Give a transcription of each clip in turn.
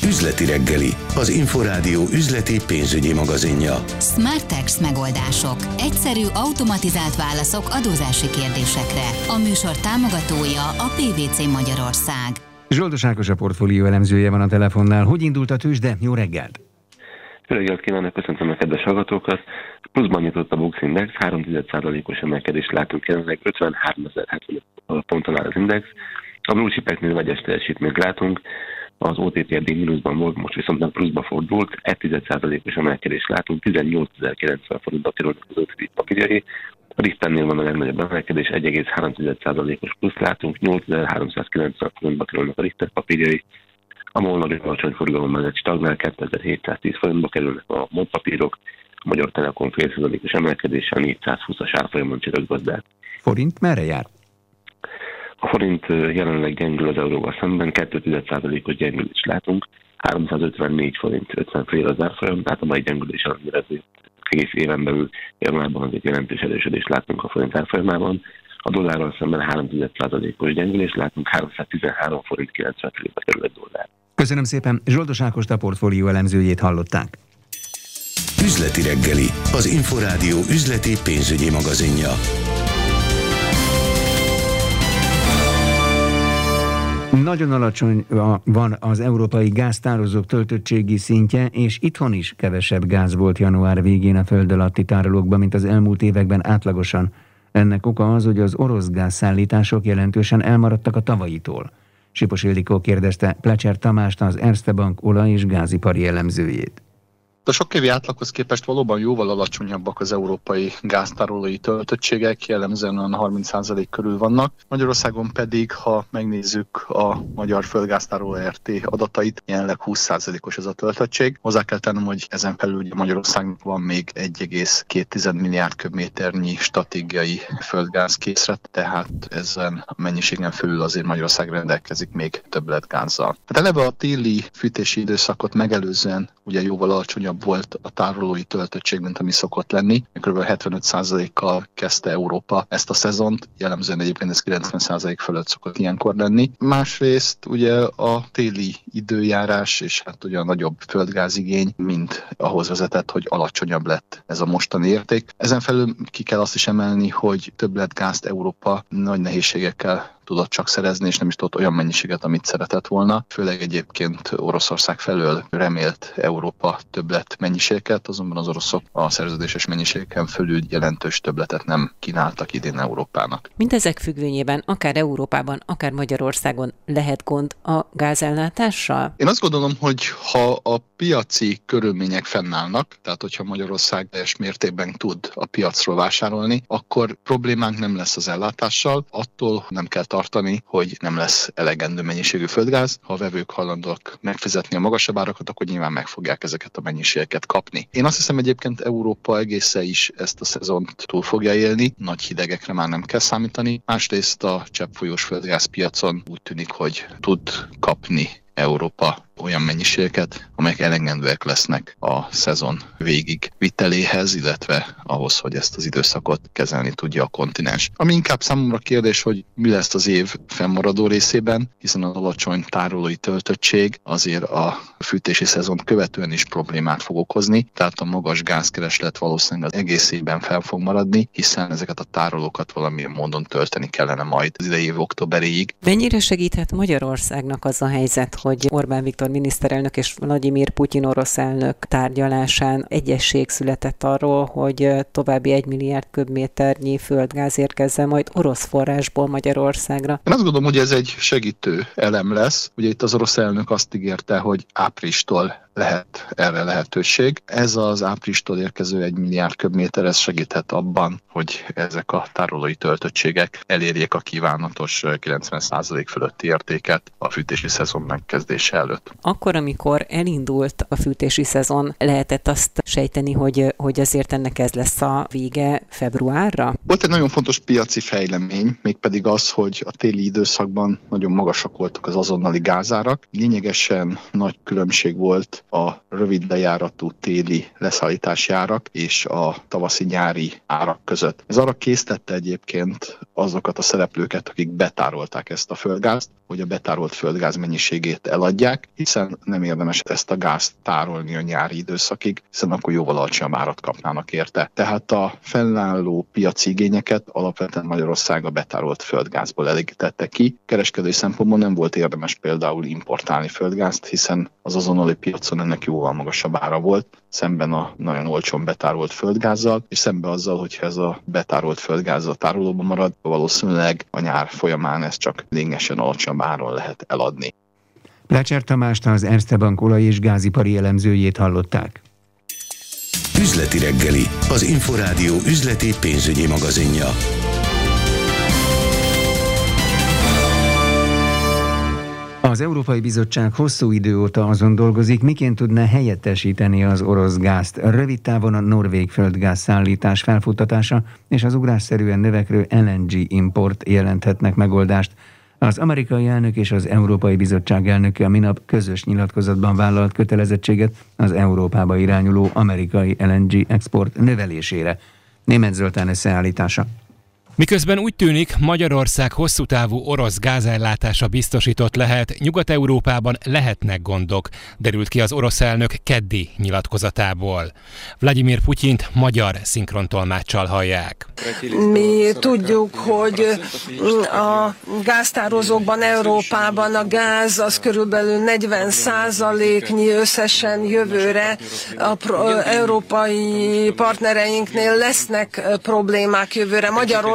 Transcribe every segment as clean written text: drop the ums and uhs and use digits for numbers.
Üzleti reggeli, az Inforádió üzleti pénzügyi magazinja. Smartex megoldások. Egyszerű, automatizált válaszok adózási kérdésekre. A műsor támogatója a PwC Magyarország. Zsoldos Ákos, a portfólió elemzője van a telefonnál. Hogy indult a tőzsde? Jó reggelt! Jó reggelt kívánok, köszöntöm a kedves hallgatókat. Pluszban nyitott a Bux Index, 3,1%-os emelkedést látunk jelenleg, 53.075 ponton áll az index. A blue chipeknél vegyes teljesítményt látunk, az OTP eddig mínuszban volt, most viszont nem pluszba fordult, 1,1%-os emelkedést látunk, 18.090 forintba kerülnek az OTP papírjai. A Richternél van a legnagyobb emelkedés, 1,3%-os plusz látunk, 8.390 forintba kerülnek a Richter papírjai. A MOL nagyon alacsony forgalom mellett stagnál, 2710 forintba kerülnek a MOL papírok, a Magyar Telekom félszázalékos emelkedéssel 420-as árfolyamon csörög gazdát. Forint merre jár? A forint jelenleg gyengül az euróval szemben, 2,1%-os gyengülést látunk, 354 forint 50 fél az árfolyam, tehát a mai gyengülés ellenére egész éven belül januárban azért jelentős erősödést látunk a forint árfolyamában. A dollárral szemben 3,1%-os gyengülést látunk, 313 forint 90 félbe kerül egy dollár. Köszönöm szépen, Zsoldos Ákost, a portfólió elemzőjét hallották. Üzleti reggeli, az Inforádió üzleti pénzügyi magazinja. Nagyon alacsony van az európai gáztározók töltöttségi szintje, és itthon is kevesebb gáz volt január végén a föld alatti tárolókban, mint az elmúlt években átlagosan. Ennek oka az, hogy az orosz gázszállítások jelentősen elmaradtak a tavalyitól. Sipos Ildikó kérdezte Plecser Tamást, az Erste Bank olaj- és gázipari elemzőjét. A sok évi átlaghoz képest valóban jóval alacsonyabbak az európai gáztárolói töltöttségek, jellemzően olyan 30% körül vannak. Magyarországon pedig, ha megnézzük a Magyar Földgáztároló RT adatait, jelenleg 20%-os ez a töltöttség. Hozzá kell tennem, hogy ezen felül Magyarországnak van még 1,2 milliárd köbméternyi stratégiai földgázkészlet, tehát ezen a mennyiségen felül azért Magyarország rendelkezik még többletgázzal. Hát eleve a téli fűtési időszakot megelőzően ugye jóval alacsonyabb volt a tárolói töltöttség, mint ami szokott lenni. Kb. 75%-kal kezdte Európa ezt a szezont, jellemzően egyébként ez 90% fölött szokott ilyenkor lenni. Másrészt ugye a téli időjárás és hát ugye a nagyobb földgázigény mind ahhoz vezetett, hogy alacsonyabb lett ez a mostani érték. Ezen felül ki kell azt is emelni, hogy többletgázt Európa nagy nehézségekkel tudott csak szerezni, és nem is tudott olyan mennyiséget, amit szeretett volna. Főleg egyébként Oroszország felől remélt Európa többlet mennyiséget, azonban az oroszok a szerződéses mennyiségeken fölül jelentős többletet nem kínáltak idén Európának. Mindezek függvényében akár Európában, akár Magyarországon lehet gond a gázellátással? Én azt gondolom, hogy ha a piaci körülmények fennállnak, tehát hogyha Magyarország teljes mértékben tud a piacról vásárolni, akkor problémánk nem lesz az ellátással, attól nem kell tartani, hogy nem lesz elegendő mennyiségű földgáz. Ha a vevők hajlandóak megfizetni a magasabb árakat, akkor nyilván meg fogják ezeket a mennyiségeket kapni. Én azt hiszem egyébként Európa egészen is ezt a szezont túl fogja élni, nagy hidegekre már nem kell számítani. Másrészt a cseppfolyós földgázpiacon úgy tűnik, hogy tud kapni Európa olyan mennyiségeket, amelyek elegendőek lesznek a szezon végig viteléhez, illetve ahhoz, hogy ezt az időszakot kezelni tudja a kontinens. Ami inkább számomra kérdés, hogy mi lesz az év fennmaradó részében, hiszen az alacsony tárolói töltöttség azért a fűtési szezon követően is problémát fog okozni, tehát a magas gázkereslet valószínűleg az egész évben fel fog maradni, hiszen ezeket a tárolókat valamilyen módon tölteni kellene majd az idei év októberéig. Mennyire segíthet Magyarországnak az a helyzet, hogy Orbán Viktor miniszterelnök és Vladimir Putyin orosz elnök tárgyalásán egyesség született arról, hogy további 1 milliárd köbméternyi földgáz érkezzen majd orosz forrásból Magyarországra? Én azt gondolom, hogy ez egy segítő elem lesz. Ugye itt az orosz elnök azt ígérte, hogy áprilistól lehet erre lehetőség. Ez az áprilistól érkező 1 milliárd köbméter, ez segíthet abban, hogy ezek a tárolói töltöttségek elérjék a kívánatos 90% fölötti értéket a fűtési szezon megkezdése előtt. Akkor, amikor elindult a fűtési szezon, lehetett azt sejteni, hogy azért ennek ez lesz a vége februárra? Volt egy nagyon fontos piaci fejlemény, mégpedig az, hogy a téli időszakban nagyon magasak voltak az azonnali gázárak. Lényegesen nagy különbség volt a rövid lejáratú téli leszállítási árak és a tavaszi-nyári árak között. Ez arra késztette egyébként azokat a szereplőket, akik betárolták ezt a földgázt, hogy a betárolt földgáz mennyiségét eladják, hiszen egyszerűen nem érdemes ezt a gázt tárolni a nyári időszakig, hiszen akkor jóval alacsonyabb árat kapnának érte. Tehát a fennálló piaci igényeket alapvetően Magyarország a betárolt földgázból elégítette ki. Kereskedői szempontból nem volt érdemes például importálni földgázt, hiszen az azonnali piacon ennek jóval magasabb ára volt, szemben a nagyon olcsón betárolt földgázzal, és szemben azzal, hogyha ez a betárolt földgáz a tárolóban marad, valószínűleg a nyár folyamán ez csak lényegesen alacsonyabb áron lehet eladni. Plecser Tamást, az Erste Bank olaj- és gázipari elemzőjét hallották. Üzleti reggeli, az Inforádió üzleti pénzügyi magazinja. Az Európai Bizottság hosszú idő óta azon dolgozik, miként tudná helyettesíteni az orosz gázt. Rövid távon a norvég földgáz szállítás felfuttatása és az ugrásszerűen növekvő LNG import jelenthetnek megoldást. Az amerikai elnök és az Európai Bizottság elnöke a minap közös nyilatkozatban vállalt kötelezettséget az Európába irányuló amerikai LNG export növelésére. Németh Zoltán összeállítása. Miközben úgy tűnik, Magyarország hosszú távú orosz gázellátása biztosított lehet, Nyugat-Európában lehetnek gondok, derült ki az orosz elnök keddi nyilatkozatából. Vladimir Putyint magyar szinkrontolmáccsal hallják. Mi tudjuk, hogy a gáztározókban Európában a gáz az körülbelül 40%-nyi összesen jövőre. Európai partnereinknél lesznek problémák jövőre. Magyarországnak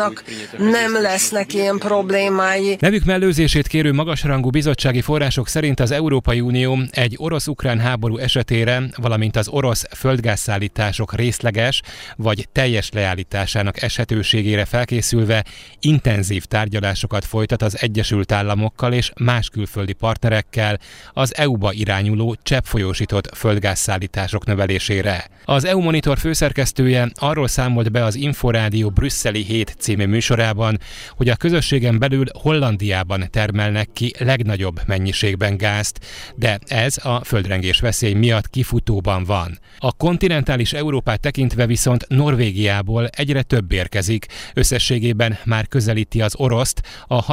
nem lesznek ilyen problémái. Nevük mellőzését kérő magasrangú bizottsági források szerint az Európai Unió egy orosz-ukrán háború esetére, valamint az orosz földgázszállítások részleges vagy teljes leállításának esetőségére felkészülve intenzív tárgyalásokat folytat az Egyesült Államokkal és más külföldi partnerekkel az EU-ba irányuló cseppfolyósított földgázszállítások növelésére. Az EU Monitor főszerkesztője arról számolt be az Inforádió brüsszeli hét című műsorában, hogy a közösségen belül Hollandiában termelnek ki legnagyobb mennyiségben gázt, de ez a földrengés veszély miatt kifutóban van. A kontinentális Európát tekintve viszont Norvégiából egyre több érkezik, összességében már közelíti az oroszt a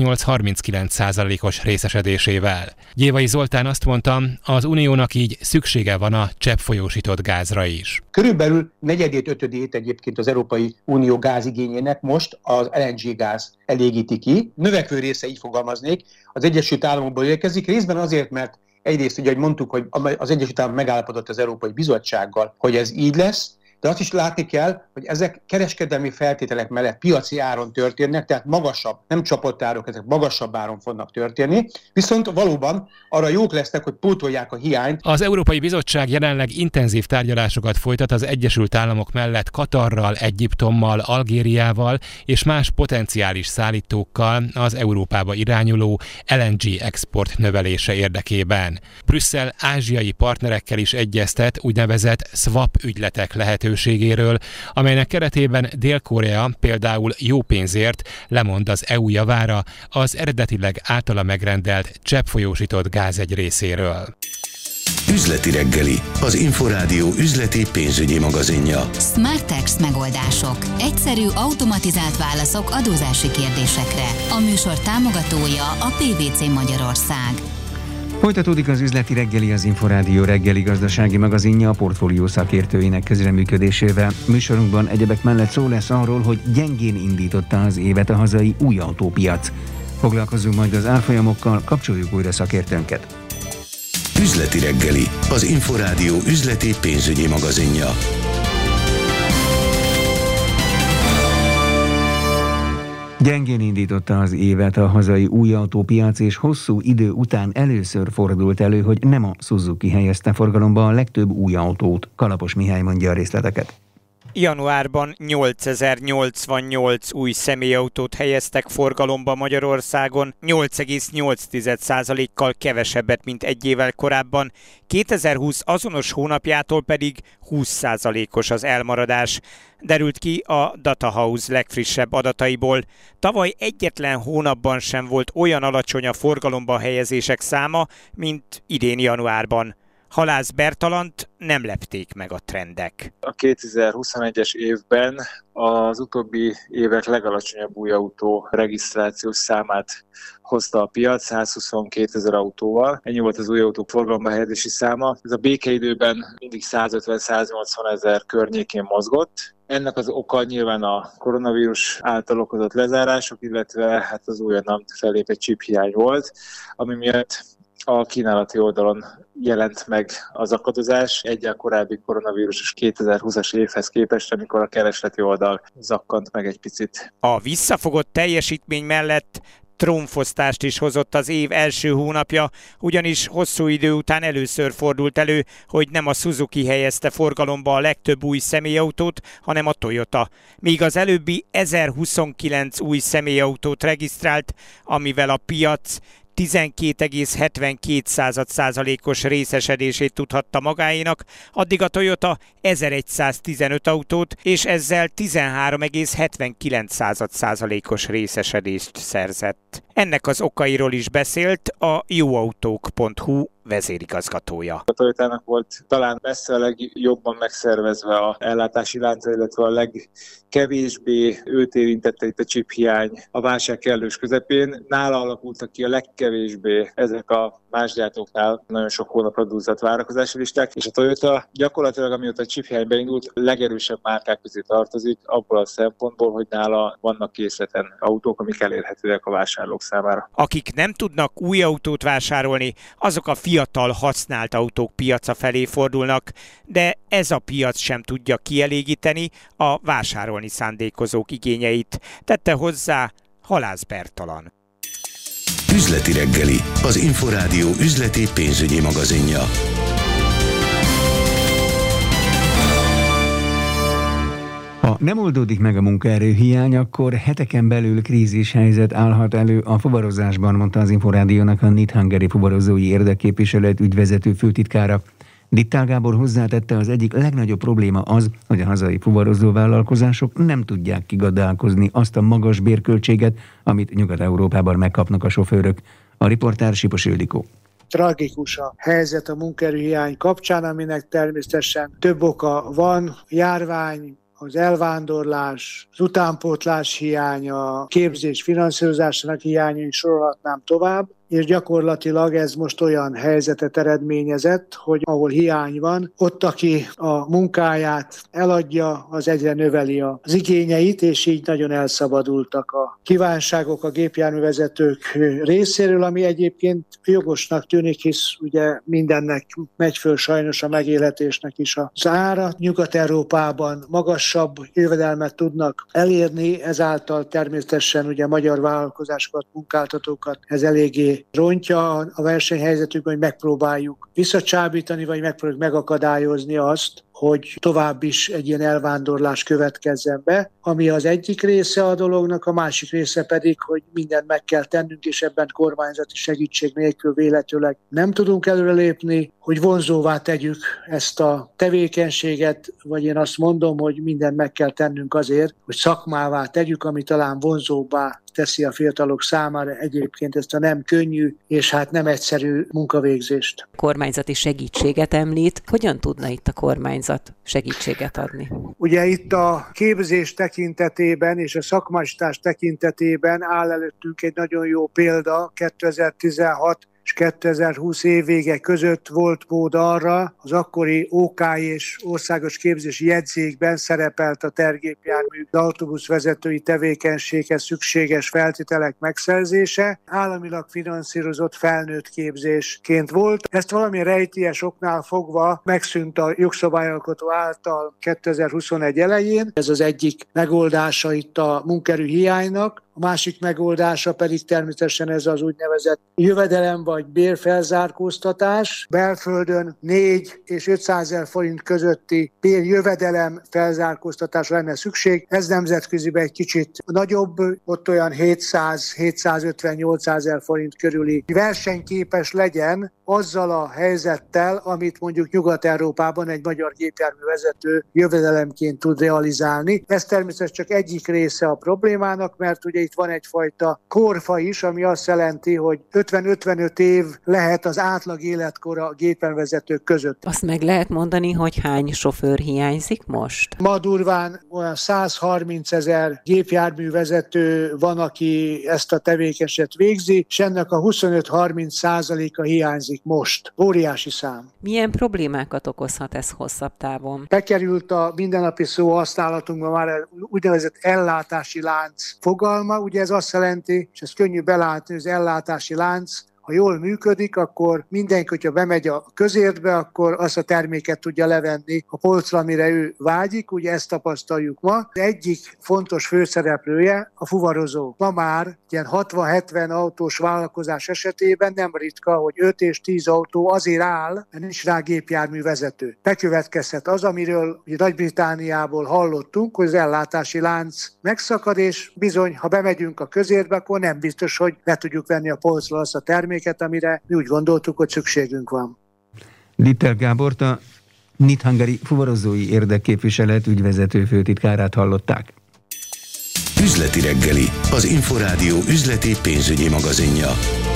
38-39%-os részesedésével. Gyévai Zoltán azt mondta, az uniónak így szüksége van a cseppfolyósított gázra is. Körülbelül negyedét, ötödét egyébként az Európai Unió gázigényének most az LNG gáz elégíti ki. Növekvő része, így fogalmaznék, az Egyesült Államokból érkezik, részben azért, mert egyrészt, ugye, ahogy mondtuk, hogy az Egyesült Államok megállapodott az Európai Bizottsággal, hogy ez így lesz, de azt is látni kell, hogy ezek kereskedelmi feltételek mellett piaci áron történnek, tehát magasabb, nem csapott árok, ezek magasabb áron fognak történni, viszont valóban arra jók lesznek, hogy pótolják a hiányt. Az Európai Bizottság jelenleg intenzív tárgyalásokat folytat az Egyesült Államok mellett Katarral, Egyiptommal, Algériával és más potenciális szállítókkal az Európába irányuló LNG export növelése érdekében. Brüsszel ázsiai partnerekkel is egyeztet úgynevezett swap ügyletek lehetőségéről, amelynek keretében Dél-Korea például jó pénzért lemond az EU javára az eredetileg általa megrendelt cseppfolyósított gáz egy részéről. Üzleti reggeli, az Inforádió üzleti pénzügyi magazinja. Smartex megoldások. Egyszerű, automatizált válaszok adózási kérdésekre. A műsor támogatója a PwC Magyarország. Folytatódik az üzleti reggeli, az Inforádió reggeli gazdasági magazinja a portfólió szakértőinek közreműködésével. Műsorunkban egyebek mellett szó lesz arról, hogy gyengén indította az évet a hazai új autópiac. Foglalkozunk majd az árfolyamokkal, kapcsoljuk újra szakértőnket. Üzleti reggeli, az Inforádió üzleti pénzügyi magazinja. Gyengén indította az évet a hazai új autópiac, és hosszú idő után először fordult elő, hogy nem a Suzuki helyezte forgalomba a legtöbb új autót. Kalapos Mihály mondja a részleteket. Januárban 8088 új személyautót helyeztek forgalomba Magyarországon, 8,8%-kal kevesebbet, mint egy évvel korábban, 2020 azonos hónapjától pedig 20%-os az elmaradás. Derült ki a Data House legfrissebb adataiból. Tavaly egyetlen hónapban sem volt olyan alacsony a forgalomba helyezések száma, mint idén januárban. Halász Bertalant nem lepték meg a trendek. A 2021-es évben az utóbbi évek legalacsonyabb új autó regisztrációs számát hozta a piac, 122 000 autóval. Ennyi volt az új autók forgalomba helyezési száma. Ez a békeidőben mindig 150-180 000 környékén mozgott. Ennek az oka nyilván a koronavírus által okozott lezárások, illetve hát az újonnan fellépett chiphiány volt, ami miatt a kínálati oldalon jelent meg az akadozás egyel korábbi koronavírusos 2020-as évhez képest, amikor a keresleti oldal zakkant meg egy picit. A visszafogott teljesítmény mellett trónfosztást is hozott az év első hónapja, ugyanis hosszú idő után először fordult elő, hogy nem a Suzuki helyezte forgalomba a legtöbb új személyautót, hanem a Toyota. Míg az előbbi 1029 új személyautót regisztrált, amivel a piac 12,72%-os részesedését tudhatta magáénak, addig a Toyota 1115 autót, és ezzel 13,79%-os részesedést szerzett. Ennek az okairól is beszélt a jóautók.hu vezérigazgatója. A Toyotának volt talán messze a legjobban megszervezve az ellátási lánca, illetve a legkevésbé őt érintette itt a chiphiány a válság kellős közepén. Nála alakultak ki a legkevésbé ezek a más gyártóknál nagyon sok hónapra dúzzadt várakozási listák, és a Toyota gyakorlatilag, amióta a chiphiány beindult, legerősebb márkák közé tartozik, abból a szempontból, hogy nála vannak készleten autók, amik elérhetőek a vásárlók számára. Akik nem tudnak új autót vásárolni, azok a fiatal használt autók piaca felé fordulnak, de ez a piac sem tudja kielégíteni a vásárolni szándékozók igényeit, tette hozzá Halász Bertalan. Üzleti reggeli, az Inforádió üzleti pénzügyi magazinja. Ha nem oldódik meg a munkaerőhiány, akkor heteken belül krízishelyzet állhat elő a fuvarozásban, mondta az Inforádiónak a Knit Hungary fuvarozói érdekképviselet ügyvezető főtitkára. Dittál Gábor hozzátette, az egyik legnagyobb probléma az, hogy a hazai fuvarozó vállalkozások nem tudják kigazdálkozni azt a magas bérköltséget, amit Nyugat-Európában megkapnak a sofőrök. A riportár Sipos Ildikó. Tragikus a helyzet a munkaerőhiány kapcsán, aminek természetesen több oka van, járvány, az elvándorlás, az utánpótlás hiánya, a képzés finanszírozásának hiánya, is sorolhatnám tovább, és gyakorlatilag ez most olyan helyzetet eredményezett, hogy ahol hiány van, ott aki a munkáját eladja, az egyre növeli az igényeit, és így nagyon elszabadultak a kívánságok a gépjárművezetők részéről, ami egyébként jogosnak tűnik, hisz ugye mindennek megy föl sajnos a megélhetésnek is az ára. Nyugat-Európában magasabb jövedelmet tudnak elérni, ezáltal természetesen ugye magyar vállalkozásokat, munkáltatókat ez eléggé rontja a versenyhelyzetükben, hogy megpróbáljuk visszacsábítani, vagy megpróbáljuk megakadályozni azt, hogy tovább is egy ilyen elvándorlás következzen be, ami az egyik része a dolognak, a másik része pedig, hogy mindent meg kell tennünk, és ebben kormányzati segítség nélkül véletőleg nem tudunk előrelépni, hogy vonzóvá tegyük ezt a tevékenységet, vagy én azt mondom, hogy mindent meg kell tennünk azért, hogy szakmává tegyük, ami talán vonzóbbá teszi a fiatalok számára egyébként ezt a nem könnyű és hát nem egyszerű munkavégzést. Kormányzati segítséget említ. Hogyan tudna itt a kormányzat segítséget adni? Ugye itt a képzés tekintetében és a szakmásítás tekintetében áll előttünk egy nagyon jó példa. 2016 és 2020 év vége között volt mód arra, az akkori OK és országos képzési jegyzékben szerepelt a tergépjármű autóbuszvezetői tevékenységhez szükséges feltételek megszerzése. Államilag finanszírozott felnőtt képzésként volt. Ezt valami rejtélyes oknál fogva megszűnt a jogszabályalkotó által 2021 elején. Ez az egyik megoldása itt a munkaerőhiánynak. A másik megoldása pedig természetesen ez az úgynevezett jövedelem vagy bérfelzárkóztatás. Belföldön 4 és 500 000 forint közötti bérjövedelem felzárkóztatásra lenne szükség. Ez nemzetköziben egy kicsit nagyobb, ott olyan 700-750-800 000 forint körüli versenyképes legyen azzal a helyzettel, amit mondjuk Nyugat-Európában egy magyar gépjárművezető jövedelemként tud realizálni. Ez természetesen csak egyik része a problémának, mert ugye itt van egyfajta korfa is, ami azt jelenti, hogy 50-55 év lehet az átlag életkora a gépen vezetők között. Azt meg lehet mondani, hogy hány sofőr hiányzik most? Ma durván olyan 130 000 gépjárművezető van, aki ezt a tevékenységet végzi, és ennek a 25-30%-a hiányzik most. Óriási szám. Milyen problémákat okozhat ez hosszabb távon? Bekerült a mindennapi szóhasználatunkban már úgynevezett ellátási lánc fogalma, ugye ez azt jelenti, és ez könnyű belátni, az ellátási lánc, ha jól működik, akkor mindenki, hogyha bemegy a közértbe, akkor azt a terméket tudja levenni a polcra, amire ő vágyik, ugye ezt tapasztaljuk ma. Egyik fontos főszereplője a fuvarozó. Ma már ilyen 60-70 autós vállalkozás esetében nem ritka, hogy 5 és 10 autó azért áll, mert nincs rá gépjárművezető. Bekövetkezhet az, amiről Nagy-Britanniából hallottunk, hogy az ellátási lánc megszakad, és bizony, ha bemegyünk a közértbe, akkor nem biztos, hogy le tudjuk venni a polcra azt a terméket, amire mi úgy gondoltuk, hogy szükségünk van. Litter Gábort, a NIT Hungary fuvarozói érdekképviselet ügyvezető főtitkárát hallották. Üzleti reggeli, az Inforádió üzleti pénzügyi magazinja.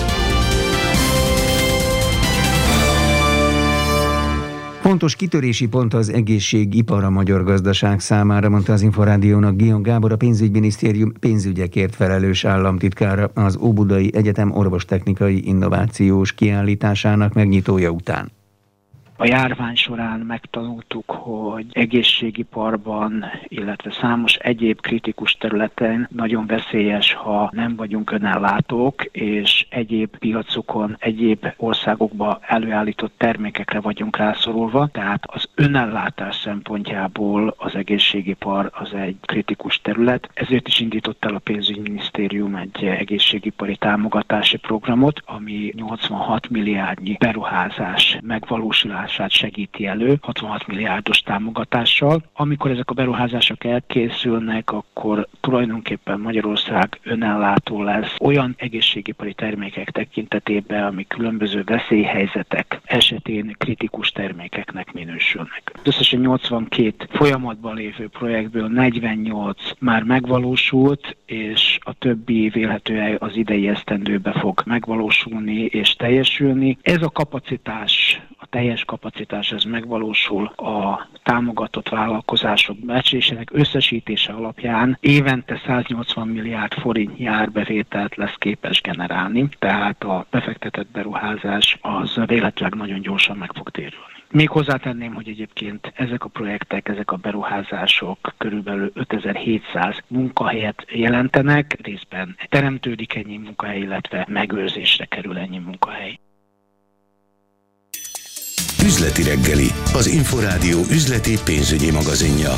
Fontos kitörési pont az egészségipar a magyar gazdaság számára, mondta az Inforádiónak Guillaume Gábor, a pénzügyminisztérium pénzügyekért felelős államtitkára az Óbudai Egyetem orvostechnikai innovációs kiállításának megnyitója után. A járvány során megtanultuk, hogy egészségiparban, illetve számos egyéb kritikus területen nagyon veszélyes, ha nem vagyunk önellátók, és egyéb piacokon, egyéb országokba előállított termékekre vagyunk rászorulva. Tehát az önellátás szempontjából az egészségipar az egy kritikus terület. Ezért is indított el a pénzügyminisztérium egy egészségipari támogatási programot, ami 86 milliárdnyi beruházás megvalósulását segíti elő 66 milliárdos támogatással. Amikor ezek a beruházások elkészülnek, akkor tulajdonképpen Magyarország önellátó lesz olyan egészségipari termékek tekintetében, ami különböző veszélyhelyzetek esetén kritikus termékeknek minősülnek. Összesen 82 folyamatban lévő projektből 48 már megvalósult, és a többi vélhetően az idei esztendőbe fog megvalósulni és teljesülni. Ez a kapacitás, a teljes kapacitás, ez megvalósul a támogatott vállalkozások becslésének összesítése alapján évente 180 milliárd forintnyi árbevételt lesz képes generálni, tehát a befektetett beruházás az vélhetőleg nagyon gyorsan meg fog térülni. Még hozzátenném, hogy egyébként ezek a projektek, ezek a beruházások körülbelül 5700 munkahelyet jelentenek, részben teremtődik ennyi munkahely, illetve megőrzésre kerül ennyi munkahely. Üzleti reggeli, az Inforádió üzleti pénzügyi magazinja.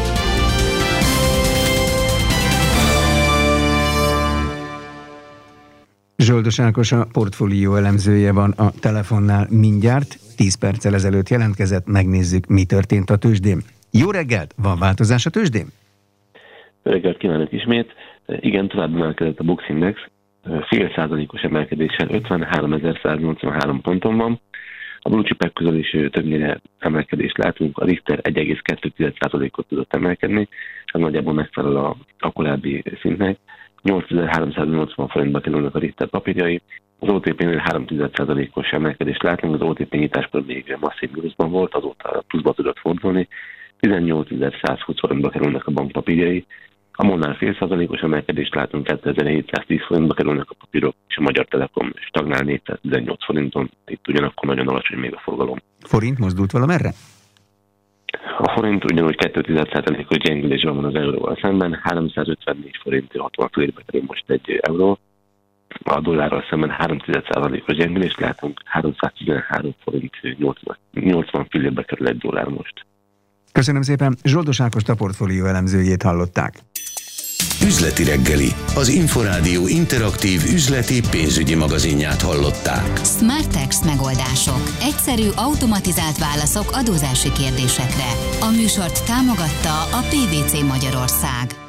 Zsoldos Ákos, a portfólió elemzője van a telefonnál mindjárt. 10 perccel ezelőtt jelentkezett, megnézzük, mi történt a tőzsdén. Jó reggelt! Van változás a tőzsdén? Jó reggelt kívánok ismét! Igen, tovább emelkedett a Bux Index, 0,5%-os emelkedéssel 53.183 ponton van. A blue chipek közül is többnyire emelkedést látunk, a Richter 1,2%-ot tudott emelkedni, ez nagyjából megfelel a korábbi szintnek. 8.380 forintba kerülnek a Richter papírjai, az OTP-nél 3,1%-os emelkedést látunk, az OTP nyitáskor még masszív mínuszban volt, azóta pluszba tudott fordulni, 18.120 forintba kerülnek a bankpapírjai, a MOL-nál 0,5%-os emelkedést látunk, 2710 forintba kerülnek a papírok, és a Magyar Telekom stagnál 418 forinton, itt ugyanakkor nagyon alacsony még a forgalom. Forint mozdult valamerre? A forint ugyanúgy 2,1%-os gyengülésben van az euróval szemben, 354 forint 60 fillérbe kerül most egy euró. A dollárral szemben 3,1%-os gyengülést látunk, 313 forint 80 fillérbe kerül egy dollár most. Köszönöm szépen, Zsoldos Ákost, a portfólió elemzőjét hallották. Üzleti reggeli, az Inforádió interaktív üzleti pénzügyi magazinját hallották. Smartex megoldások. Egyszerű, automatizált válaszok adózási kérdésekre. A műsort támogatta a PwC Magyarország.